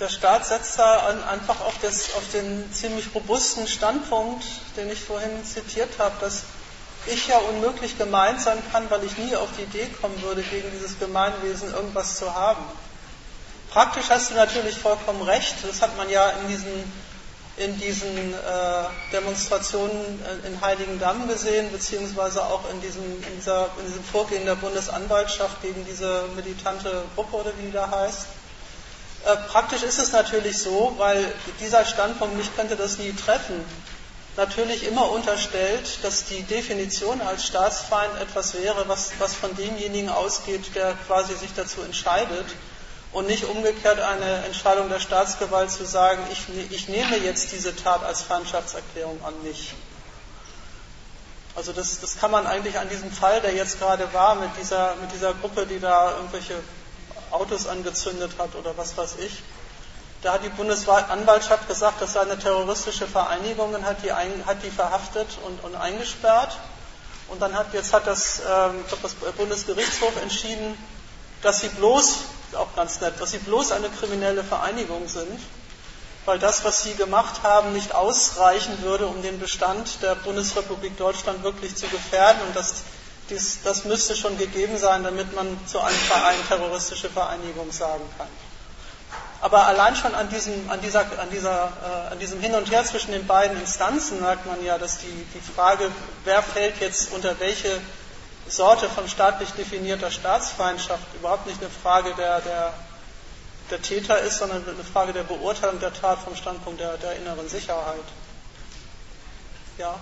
der Staat setzt da einfach auf den ziemlich robusten Standpunkt, den ich vorhin zitiert habe, dass ich ja unmöglich gemeint sein kann, weil ich nie auf die Idee kommen würde, gegen dieses Gemeinwesen irgendwas zu haben. Praktisch hast du natürlich vollkommen recht. Das hat man ja in diesen Demonstrationen in Heiligendamm gesehen, beziehungsweise auch in diesem Vorgehen der Bundesanwaltschaft gegen diese militante Gruppe, oder wie die da heißt. Praktisch ist es natürlich so, weil dieser Standpunkt, mich könnte das nie treffen, natürlich immer unterstellt, dass die Definition als Staatsfeind etwas wäre, was von demjenigen ausgeht, der quasi sich dazu entscheidet, und nicht umgekehrt eine Entscheidung der Staatsgewalt zu sagen, ich nehme jetzt diese Tat als Feindschaftserklärung an mich. Also das kann man eigentlich an diesem Fall, der jetzt gerade war, mit dieser Gruppe, die da irgendwelche Autos angezündet hat oder was weiß ich, da hat die Bundesanwaltschaft gesagt, das sei eine terroristische Vereinigung und hat die verhaftet und eingesperrt. Und dann hat das Bundesgerichtshof entschieden, dass sie bloß eine kriminelle Vereinigung sind, weil das, was sie gemacht haben, nicht ausreichen würde, um den Bestand der Bundesrepublik Deutschland wirklich zu gefährden. Und das müsste schon gegeben sein, damit man zu einem Verein terroristische Vereinigung sagen kann. Aber allein schon an diesem Hin und Her zwischen den beiden Instanzen merkt man ja, dass die Frage, wer fällt jetzt unter welche Sorte von staatlich definierter Staatsfeindschaft, überhaupt nicht eine Frage der Täter ist, sondern eine Frage der Beurteilung der Tat vom Standpunkt der inneren Sicherheit. Ja?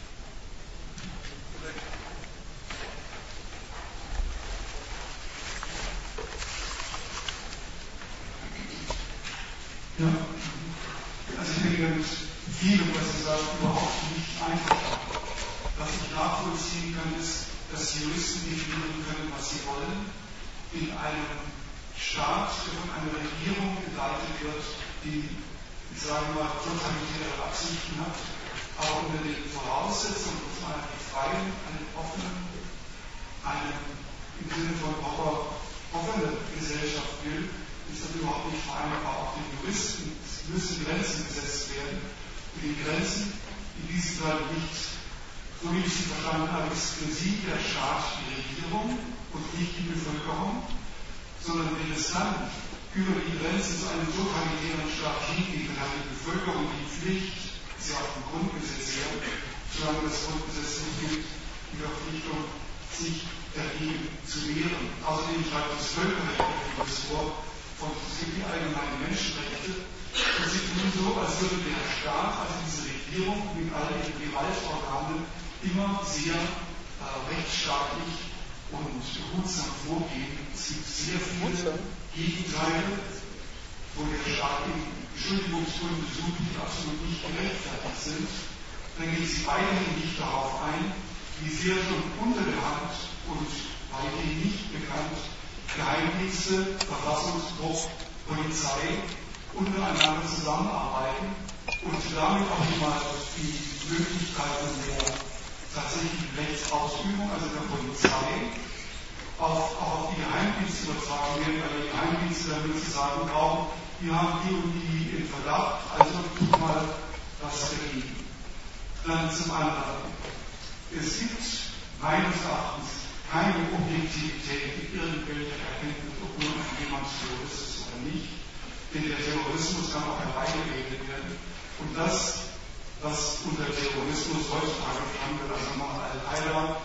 Ja, also ich denke, mit vielem, was Sie sagen, überhaupt nicht einfach. Was ich nachvollziehen kann, ist, dass Juristen definieren können, was sie wollen, in einem Staat, der von einer Regierung geleitet wird, die, ich sage mal, totalitäre Absichten hat, aber unter den Voraussetzungen, dass man einen freien, einen offenen, im Sinne von offene Gesellschaft will, ist das überhaupt nicht vereinbar. Auch den Juristen müssen Grenzen gesetzt werden. Und die Grenzen, in diesem Fall nicht, so wie ich sie verstanden habe, ist für sie der Staat die Regierung und nicht die Bevölkerung, sondern wenn es dann über die Grenze zu einem totalitären Staat hingeht, dann hat die Bevölkerung die Pflicht, sie auf dem Grundgesetz her, solange das Grundgesetz nicht gilt, die Verpflichtung, sich dagegen zu wehren. Außerdem schreibt das Völkerrecht vor, von die allgemeinen Menschenrechte, und sie tun so, als würde der Staat, also diese Regierung mit all ihren Gewaltorganen, immer sehr rechtsstaatlich und behutsam vorgehen. Es gibt sehr viele Gegenteile, wo der Staat Beschuldigungsgründe sucht, die absolut nicht gerechtfertigt sind. Dann geht sie weiterhin nicht darauf ein, wie sehr schon unter der Hand und weiterhin nicht bekannt Geheimdienste, Verfassungsbruch, Polizei untereinander zusammenarbeiten und damit auch immer die Möglichkeiten der tatsächlichen Rechtsausübung, also der Polizei, auf die Geheimdienste übertragen werden, weil die Geheimdienste damit zu sagen brauchen, wir haben die und die in Verdacht, also tut mal was dagegen. Dann zum anderen. Es gibt meines Erachtens keine Objektivität in irgendwelcher Erkenntnis, ob nun jemand Terrorist ist oder nicht. Denn der Terrorismus kann auch herbeigeredet werden. Und das, was unter Terrorismus heutzutage verstanden wird, also mal Al-Qaida,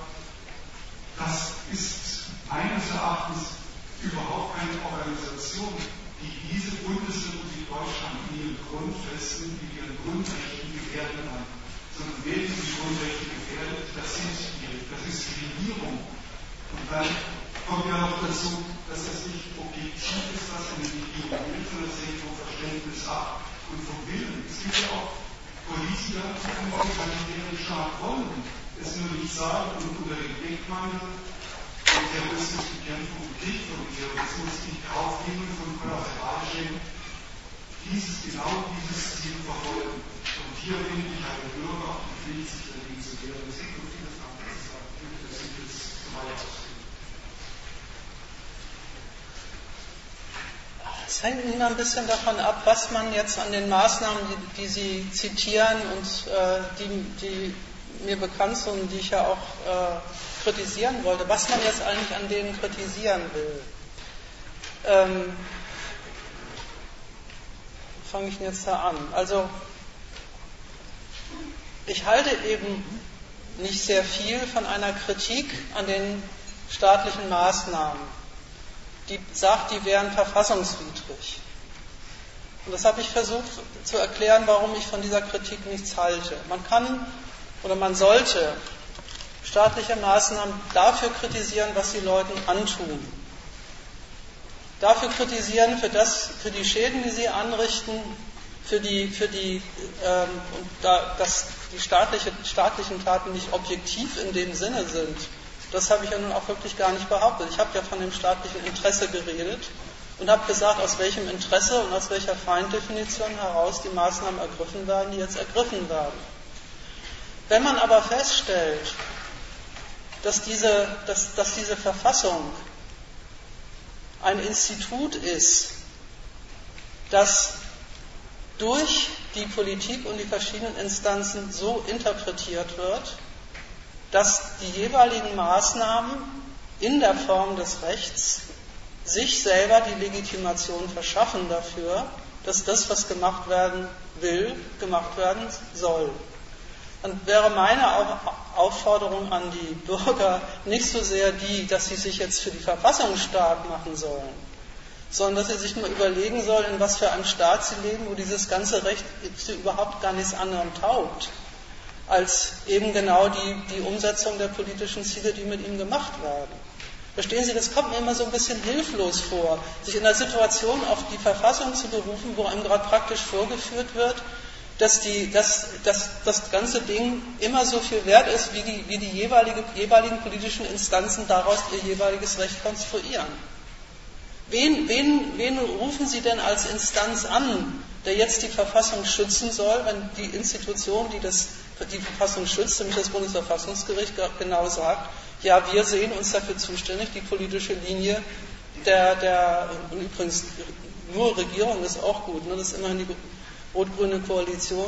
das ist meines Erachtens überhaupt keine Organisation, die diese Bundesrepublik Deutschland in ihren Grundfesten, in ihren Grundrechten gefährden kann. Sondern wer diese Grundrechte gefährdet, das ist die Regierung. Und dann kommt ja noch dazu, dass es nicht objektiv ist, was eine Regierung will, sondern es hängt vom Verständnis ab und vom Willen. Es gibt ja auch Politiker, die einen totalitären Staat wollen, es nur nicht sagen und unter dem Deckmantel von Terrorismusbekämpfung und Krieg von Terrorismus in Kauf nehmen von Kollateralschäden, genau dieses Ziel verfolgen. Und hier finde ich eine Bürger auch die Pflicht, sich dagegen zu wehren. Es gibt nur vieles anderes, das ist jetzt zu weit. Es hängt immer ein bisschen davon ab, was man jetzt an den Maßnahmen, die Sie zitieren und die mir bekannt sind und die ich ja auch kritisieren wollte, was man jetzt eigentlich an denen kritisieren will. Fange ich denn jetzt da an? Also, ich halte eben nicht sehr viel von einer Kritik an den staatlichen Maßnahmen, die sagt, die wären verfassungswidrig. Und das habe ich versucht zu erklären, warum ich von dieser Kritik nichts halte. Man kann oder man sollte staatliche Maßnahmen dafür kritisieren, was sie Leuten antun. Dafür kritisieren, für die Schäden, die sie anrichten, dass die staatlichen Taten nicht objektiv in dem Sinne sind. Das habe ich ja nun auch wirklich gar nicht behauptet. Ich habe ja von dem staatlichen Interesse geredet und habe gesagt, aus welchem Interesse und aus welcher Feinddefinition heraus die Maßnahmen ergriffen werden, die jetzt ergriffen werden. Wenn man aber feststellt, dass diese Verfassung ein Institut ist, das durch die Politik und die verschiedenen Instanzen so interpretiert wird, dass die jeweiligen Maßnahmen in der Form des Rechts sich selber die Legitimation verschaffen dafür, dass das, was gemacht werden will, gemacht werden soll. Dann wäre meine Aufforderung an die Bürger nicht so sehr die, dass sie sich jetzt für die Verfassung stark machen sollen, sondern dass sie sich mal überlegen sollen, in was für einem Staat sie leben, wo dieses ganze Recht überhaupt gar nichts anderem taugt, als eben genau die Umsetzung der politischen Ziele, die mit ihm gemacht werden. Verstehen Sie, das kommt mir immer so ein bisschen hilflos vor, sich in der Situation auf die Verfassung zu berufen, wo einem gerade praktisch vorgeführt wird, dass das ganze Ding immer so viel wert ist, wie die jeweiligen politischen Instanzen daraus ihr jeweiliges Recht konstruieren. Wen rufen Sie denn als Instanz an, der jetzt die Verfassung schützen soll, wenn die Institution, die die Verfassung schützt, nämlich das Bundesverfassungsgericht, genau sagt, ja, wir sehen uns dafür zuständig, die politische Linie und übrigens nur Regierung ist auch gut, ne, das ist immerhin die rot-grüne Koalition,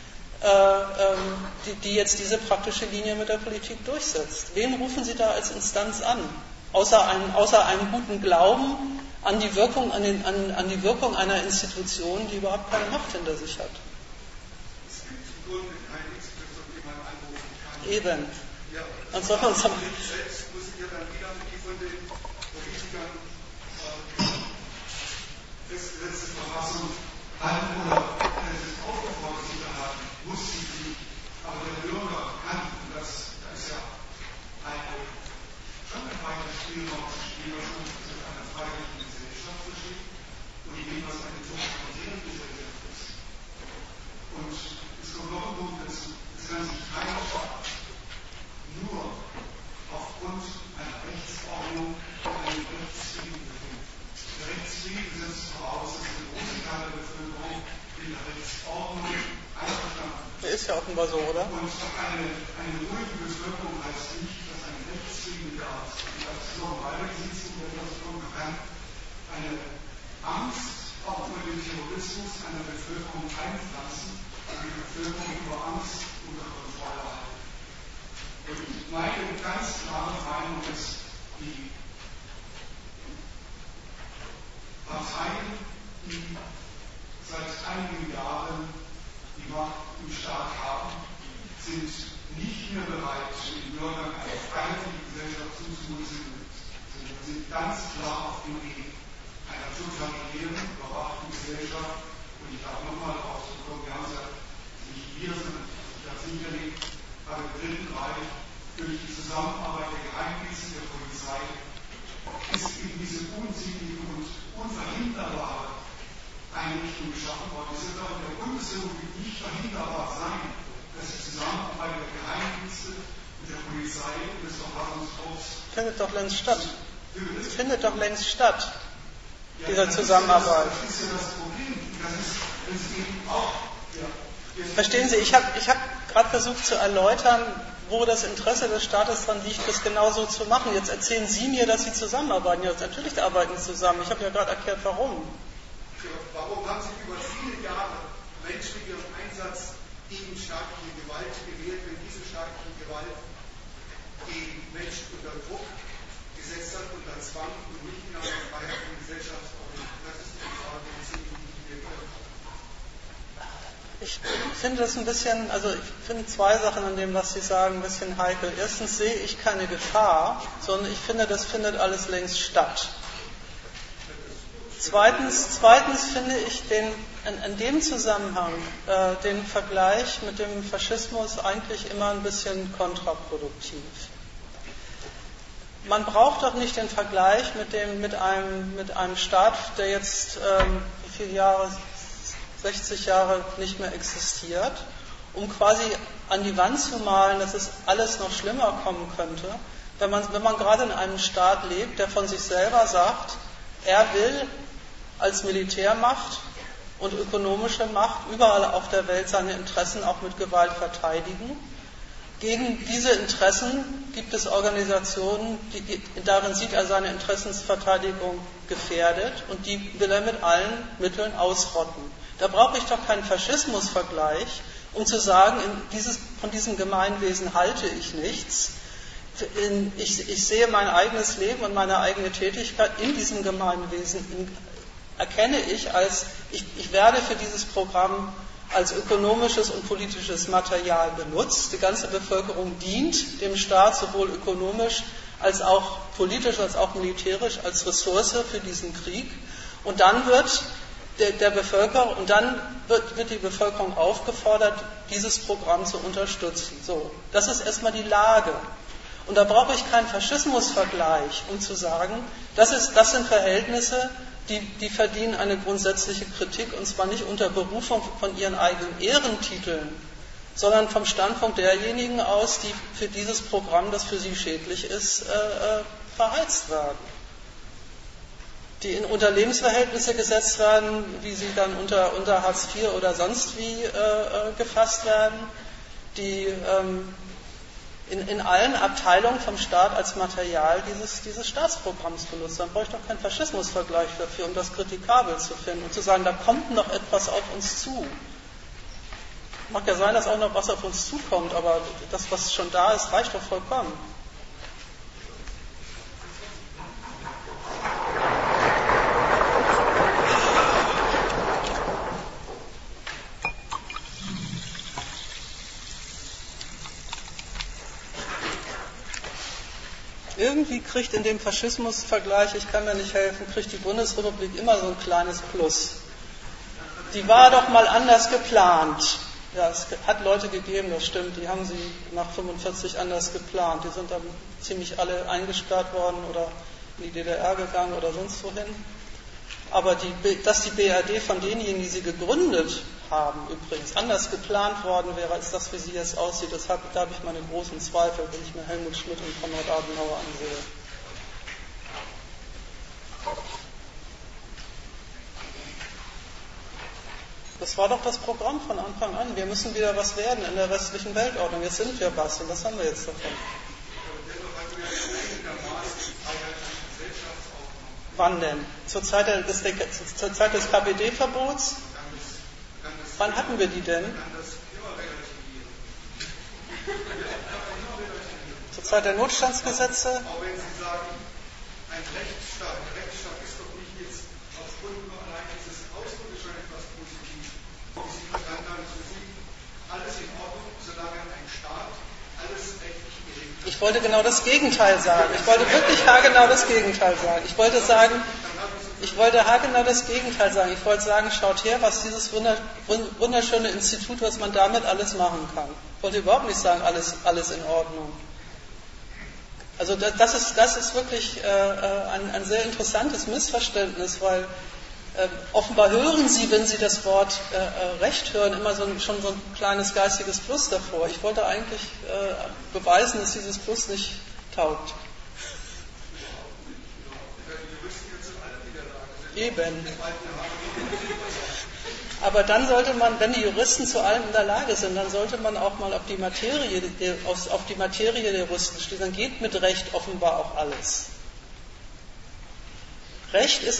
die jetzt diese praktische Linie mit der Politik durchsetzt. Wen rufen Sie da als Instanz an? Außer einem guten Glauben an die Wirkung einer Institution, die überhaupt keine Macht hinter sich hat. Es gibt im Grunde kein Express, auf den man anrufen kann. Eben. Ja, und so selbst muss ich ja dann wieder die von den Politikern festgesetzte Verfassung halten oder aufgefordert zu behalten, muss sie nicht. Aber der Bürger kann, und da ist ja schon ein weiter Spielraum zu spielen, was man mit einer freiheitlichen Gesellschaft versteht und in dem, was eine totalitäre Gesellschaft ist. Und es kommt noch ein Punkt dazu, es kann sich kein Staat nur aufgrund einer Rechtsordnung einen Rechtsfrieden befinden. Der Rechtsfrieden setzt voraus, dass der große Teil der Bevölkerung in der Rechtsordnung einverstanden ist. Der ist ja offenbar so, oder? Und eine ruhige Bevölkerung heißt nicht, dass ein Rechtsfrieden da ist. Und als so weitergesetzt wird, das kommen kann, eine Angst auch vor dem Terrorismus einer Bevölkerung einpflanzen und die Bevölkerung über Angst unter Kontrolle halten. Und meine ganz klare Meinung ist, die Parteien, die seit einigen Jahren die Macht im Staat haben, sind nicht mehr bereit, den Bürgern eine freiheitliche Gesellschaft zuzumuten, sondern sind ganz klar auf dem Weg einer totalitären, überwachten Gesellschaft. Und ich darf nochmal darauf zurückkommen, wir haben es ja nicht wir, sondern ich habe es hinterlegt, bei dem Dritten Reich durch die Zusammenarbeit der Geheimdienste der Polizei ist eben diese unsinnige und unverhinderbare Einrichtung geschaffen worden. Es wird auch in der Bundesrepublik nicht verhinderbar sein, dass die Zusammenarbeit der Geheimdienste mit der Polizei und des Verfassungsschutz findet doch längst statt. Es findet doch längst statt, dieser Zusammenarbeit. Das ist ja das Problem. Das ist, wenn Sie eben auch. Ja, verstehen Sie, ich hab gerade versucht zu erläutern, wo das Interesse des Staates daran liegt, das genauso zu machen. Jetzt erzählen Sie mir, dass Sie zusammenarbeiten. Ja, natürlich arbeiten Sie zusammen. Ich habe ja gerade erklärt, warum. Warum haben sich über viele Jahre Menschen mit ihrem Einsatz gegen staatliche Gewalt gewählt, wenn diese staatliche Gewalt die Menschen unter Druck gesetzt hat, unter Zwang und nicht in einer Freiheit und Gesellschaftsordnung? Das ist die Frage, die wir wieder haben. Ich finde das ein bisschen, also ich finde zwei Sachen an dem, was Sie sagen, ein bisschen heikel. Erstens sehe ich keine Gefahr, sondern ich finde, das findet alles längst statt. Zweitens finde ich in dem Zusammenhang den Vergleich mit dem Faschismus eigentlich immer ein bisschen kontraproduktiv. Man braucht doch nicht den Vergleich mit einem Staat, der jetzt wie viele Jahre, 60 Jahre nicht mehr existiert, um quasi an die Wand zu malen, dass es alles noch schlimmer kommen könnte, wenn man gerade in einem Staat lebt, der von sich selber sagt, er will als Militärmacht und ökonomische Macht überall auf der Welt seine Interessen auch mit Gewalt verteidigen. Gegen diese Interessen gibt es Organisationen, darin sieht er seine Interessensverteidigung gefährdet und die will er mit allen Mitteln ausrotten. Da brauche ich doch keinen Faschismusvergleich, um zu sagen, von diesem Gemeinwesen halte ich nichts. Ich sehe mein eigenes Leben und meine eigene Tätigkeit in diesem Gemeinwesen, erkenne ich als, ich werde für dieses Programm als ökonomisches und politisches Material benutzt. Die ganze Bevölkerung dient dem Staat sowohl ökonomisch als auch politisch, als auch militärisch, als Ressource für diesen Krieg. Und dann wird die Bevölkerung aufgefordert, dieses Programm zu unterstützen. So, das ist erstmal die Lage. Und da brauche ich keinen Faschismusvergleich, um zu sagen, das sind Verhältnisse, die verdienen eine grundsätzliche Kritik, und zwar nicht unter Berufung von ihren eigenen Ehrentiteln, sondern vom Standpunkt derjenigen aus, die für dieses Programm, das für sie schädlich ist, verheizt werden. Die in Unterlebensverhältnisse gesetzt werden, wie sie dann unter Hartz IV oder sonst wie gefasst werden, die in allen Abteilungen vom Staat als Material dieses Staatsprogramms benutzt. Dann brauche ich doch keinen Faschismusvergleich dafür, um das kritikabel zu finden und zu sagen, da kommt noch etwas auf uns zu. Mag ja sein, dass auch noch was auf uns zukommt, aber das, was schon da ist, reicht doch vollkommen. Irgendwie kriegt in dem Faschismusvergleich, ich kann mir nicht helfen, kriegt die Bundesrepublik immer so ein kleines Plus. Die war doch mal anders geplant. Ja, es hat Leute gegeben, das stimmt, die haben sie nach 1945 anders geplant. Die sind dann ziemlich alle eingesperrt worden oder in die DDR gegangen oder sonst wohin. Aber dass die BRD von denjenigen, die sie gegründet haben, übrigens anders geplant worden wäre, als das, wie sie jetzt aussieht, da habe ich meine großen Zweifel, wenn ich mir Helmut Schmidt und Konrad Adenauer ansehe. Das war doch das Programm von Anfang an. Wir müssen wieder was werden in der westlichen Weltordnung. Jetzt sind wir was und was haben wir jetzt davon? Wann denn? Zur Zeit des KPD-Verbots? Wann hatten wir die denn? Zur Zeit der Notstandsgesetze? Auch wenn Sie sagen, ein Rechtsstaat ist doch nicht jetzt aufgrund nur allein dieses Ausdrucks schon etwas Positives. Wie Sie verstanden haben, für Sie alles in Ordnung, solange ein Staat alles rechtlich geregelt hat. Ich wollte genau das Gegenteil sagen. Ich wollte wirklich haargenau das Gegenteil sagen. Ich wollte haargenau das Gegenteil sagen. Ich wollte sagen, schaut her, was dieses wunderschöne Institut, was man damit alles machen kann. Ich wollte überhaupt nicht sagen, alles in Ordnung. Also das ist wirklich ein sehr interessantes Missverständnis, weil offenbar hören Sie, wenn Sie das Wort Recht hören, immer schon so ein kleines geistiges Plus davor. Ich wollte eigentlich beweisen, dass dieses Plus nicht taugt. Eben. Aber dann sollte man, wenn die Juristen zu allem in der Lage sind, dann sollte man auch mal auf die Materie der Juristen stehen. Dann geht mit Recht offenbar auch alles. Recht ist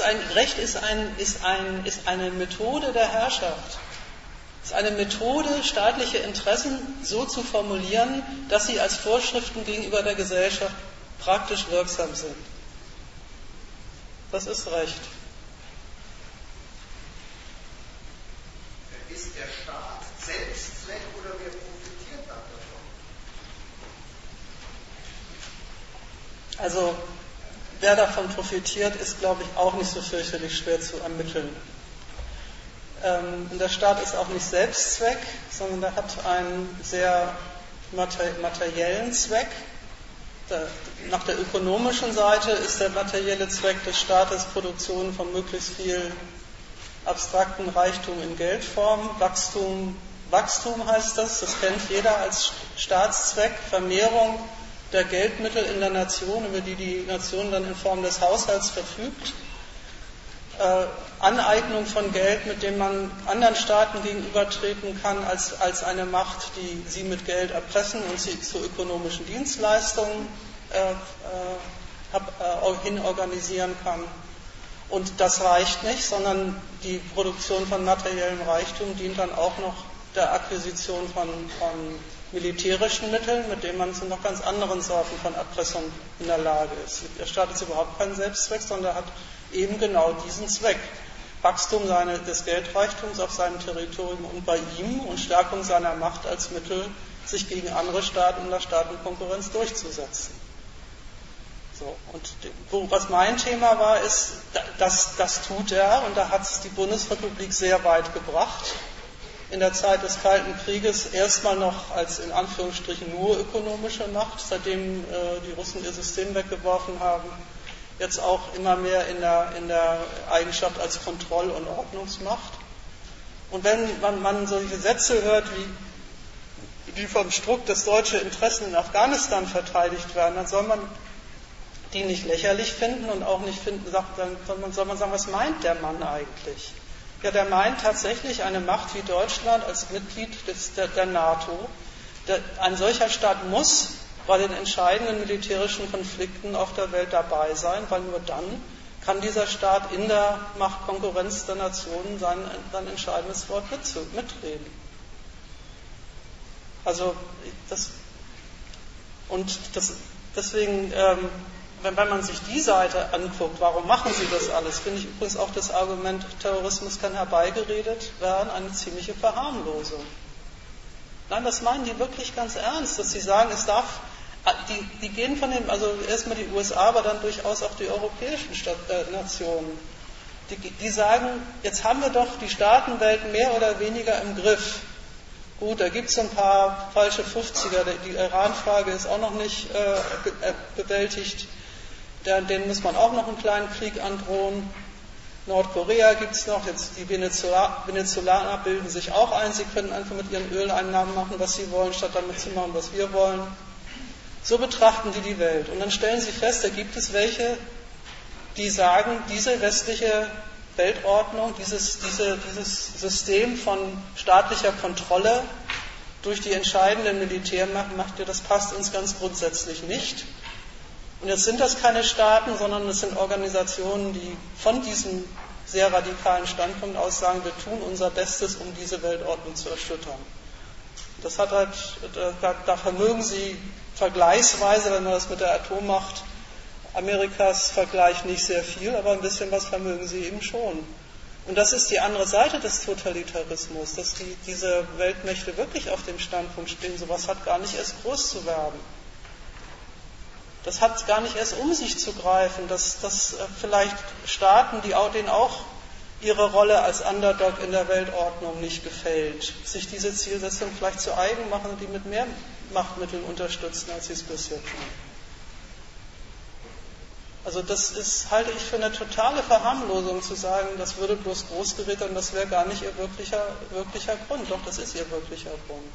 eine Methode der Herrschaft. Es ist eine Methode, staatliche Interessen so zu formulieren, dass sie als Vorschriften gegenüber der Gesellschaft praktisch wirksam sind. Das ist Recht. Ist der Staat Selbstzweck oder wer profitiert davon? Also, wer davon profitiert, ist, glaube ich, auch nicht so fürchterlich schwer zu ermitteln. Der Staat ist auch nicht Selbstzweck, sondern er hat einen sehr materiellen Zweck. Nach der ökonomischen Seite ist der materielle Zweck des Staates Produktion von möglichst viel abstrakten Reichtum in Geldform. Wachstum heißt das kennt jeder als Staatszweck, Vermehrung der Geldmittel in der Nation, über die die Nation dann in Form des Haushalts verfügt. Aneignung von Geld, mit dem man anderen Staaten gegenübertreten kann, als eine Macht, die sie mit Geld erpressen und sie zu ökonomischen Dienstleistungen hin organisieren kann. Und das reicht nicht, sondern die Produktion von materiellem Reichtum dient dann auch noch der Akquisition von militärischen Mitteln, mit denen man zu noch ganz anderen Sorten von Erpressung in der Lage ist. Der Staat ist überhaupt kein Selbstzweck, sondern er hat eben genau diesen Zweck. Wachstum des Geldreichtums auf seinem Territorium und bei ihm und Stärkung seiner Macht als Mittel, sich gegen andere Staaten in der Staatenkonkurrenz durchzusetzen. So, und was mein Thema war, ist, das tut er und da hat es die Bundesrepublik sehr weit gebracht. In der Zeit des Kalten Krieges erstmal noch als in Anführungsstrichen nur ökonomische Macht, seitdem die Russen ihr System weggeworfen haben. Jetzt auch immer mehr in der Eigenschaft als Kontroll- und Ordnungsmacht. Und wenn man solche Sätze hört, wie vom Struck des deutsche Interessen in Afghanistan verteidigt werden, dann soll man die nicht lächerlich finden und auch nicht finden, soll man sagen, was meint der Mann eigentlich? Ja, der meint tatsächlich eine Macht wie Deutschland als Mitglied der NATO. Ein solcher Staat muss bei den entscheidenden militärischen Konflikten auf der Welt dabei sein, weil nur dann kann dieser Staat in der Machtkonkurrenz der Nationen sein entscheidendes Wort mitreden. Also deswegen, wenn man sich die Seite anguckt, warum machen sie das alles, finde ich übrigens auch das Argument, Terrorismus kann herbeigeredet werden, eine ziemliche Verharmlosung. Nein, das meinen die wirklich ganz ernst, dass sie sagen, die gehen von dem, also erstmal die USA, aber dann durchaus auch die europäischen Nationen. Die sagen, jetzt haben wir doch die Staatenwelt mehr oder weniger im Griff. Gut, da gibt es ein paar falsche 50er, die Iran-Frage ist auch noch nicht bewältigt, denen muss man auch noch einen kleinen Krieg androhen. Nordkorea gibt es noch, jetzt die Venezolaner bilden sich auch ein, sie können einfach mit ihren Öleinnahmen machen, was sie wollen, statt damit zu machen, was wir wollen. So betrachten die Welt. Und dann stellen sie fest, da gibt es welche, die sagen, diese westliche Weltordnung, dieses System von staatlicher Kontrolle durch die entscheidende Militärmacht, das passt uns ganz grundsätzlich nicht. Und jetzt sind das keine Staaten, sondern es sind Organisationen, die von diesem sehr radikalen Standpunkt aus sagen, wir tun unser Bestes, um diese Weltordnung zu erschüttern. Das hat halt, da vermögen sie vergleichsweise, wenn man das mit der Atommacht Amerikas vergleicht, nicht sehr viel, aber ein bisschen was vermögen sie eben schon. Und das ist die andere Seite des Totalitarismus, dass diese Weltmächte wirklich auf dem Standpunkt stehen, sowas hat gar nicht erst groß zu werden. Das hat gar nicht erst um sich zu greifen, dass vielleicht Staaten, denen auch ihre Rolle als Underdog in der Weltordnung nicht gefällt, sich diese Zielsetzung vielleicht zu eigen machen und die mit mehr Machtmitteln unterstützen, als sie es bisher tun. Also das halte ich für eine totale Verharmlosung, zu sagen, das würde bloß Großgeräte und das wäre gar nicht ihr wirklicher Grund. Doch, das ist ihr wirklicher Grund.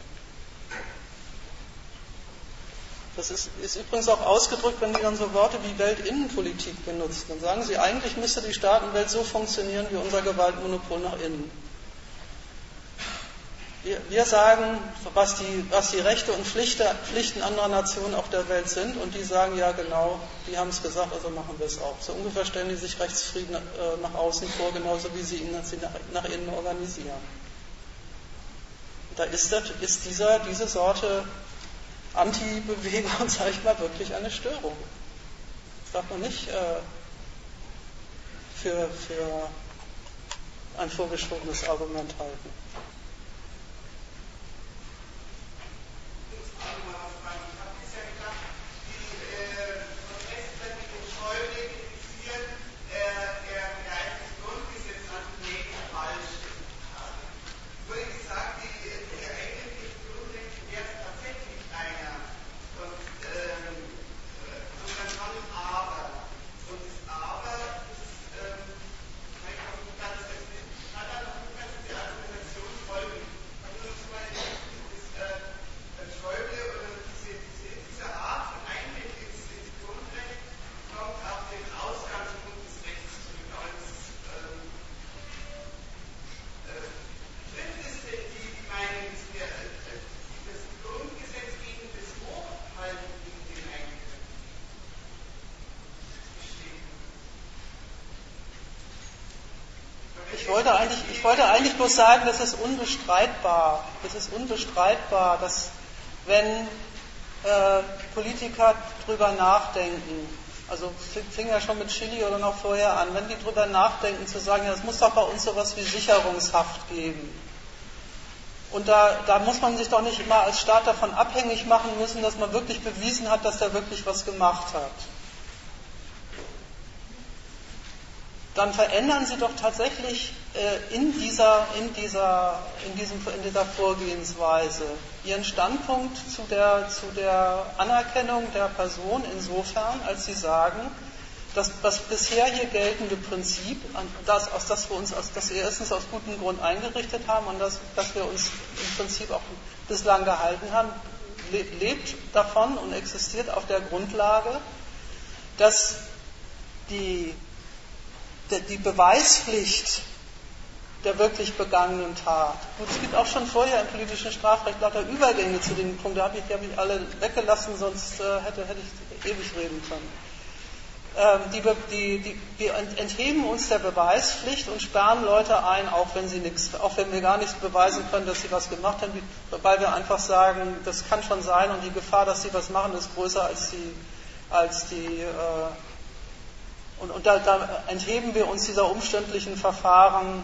Das ist übrigens auch ausgedrückt, wenn die dann so Worte wie Weltinnenpolitik benutzen. Dann sagen sie, eigentlich müsste die Staatenwelt so funktionieren wie unser Gewaltmonopol nach innen. Wir sagen, was die Rechte und Pflichten anderer Nationen auf der Welt sind, und die sagen, ja genau, die haben es gesagt, also machen wir es auch. So ungefähr stellen die sich Rechtsfrieden nach außen vor, genauso wie sie ihn nach innen organisieren. Da ist diese Sorte Anti-Bewegung, sage ich mal, wirklich eine Störung. Das darf man nicht für ein vorgeschobenes Argument halten. Ich wollte eigentlich bloß sagen, das ist unbestreitbar, dass wenn Politiker drüber nachdenken, also fing ja schon mit Chile oder noch vorher an, wenn die drüber nachdenken, zu sagen, ja, es muss doch bei uns sowas wie Sicherungshaft geben. Und da muss man sich doch nicht immer als Staat davon abhängig machen müssen, dass man wirklich bewiesen hat, dass der wirklich was gemacht hat. Dann verändern sie doch tatsächlich in dieser Vorgehensweise ihren Standpunkt zu der Anerkennung der Person insofern, als sie sagen, dass das bisher hier geltende Prinzip, das wir erstens aus gutem Grund eingerichtet haben und das wir uns im Prinzip auch bislang gehalten haben, lebt davon und existiert auf der Grundlage, dass die Beweispflicht der wirklich begangenen Tat. Gut, es gibt auch schon vorher im politischen Strafrecht lauter Übergänge zu dem Punkt, die habe ich alle weggelassen, sonst hätte ich ewig reden können. Wir entheben uns der Beweispflicht und sperren Leute ein, auch wenn wir gar nichts beweisen können, dass sie was gemacht haben, weil wir einfach sagen, das kann schon sein und die Gefahr, dass sie was machen, ist größer als die und da entheben wir uns dieser umständlichen Verfahren,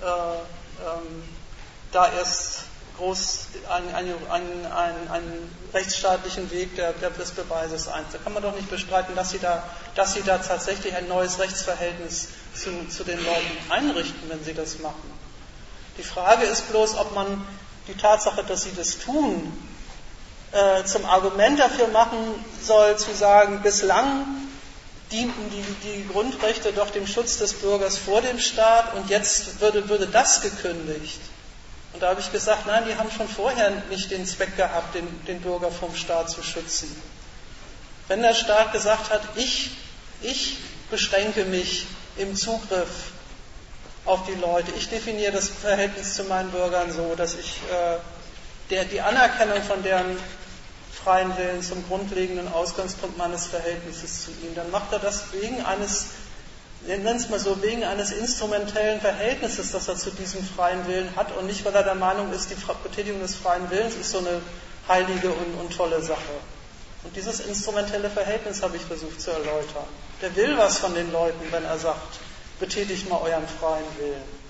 da erst groß einen rechtsstaatlichen Weg des Beweises ein. Da kann man doch nicht bestreiten, dass sie da tatsächlich ein neues Rechtsverhältnis zu den Leuten einrichten, wenn sie das machen. Die Frage ist bloß, ob man die Tatsache, dass sie das tun, zum Argument dafür machen soll, zu sagen, bislang dienten die Grundrechte doch dem Schutz des Bürgers vor dem Staat und jetzt würde das gekündigt. Und da habe ich gesagt, nein, die haben schon vorher nicht den Zweck gehabt, den Bürger vom Staat zu schützen. Wenn der Staat gesagt hat, ich beschränke mich im Zugriff auf die Leute, ich definiere das Verhältnis zu meinen Bürgern so, dass ich die Anerkennung von deren freien Willen zum grundlegenden Ausgangspunkt meines Verhältnisses zu ihm, dann macht er das wegen eines instrumentellen Verhältnisses, das er zu diesem freien Willen hat und nicht, weil er der Meinung ist, die Betätigung des freien Willens ist so eine heilige und tolle Sache. Und dieses instrumentelle Verhältnis habe ich versucht zu erläutern. Der will was von den Leuten, wenn er sagt, betätigt mal euren freien Willen.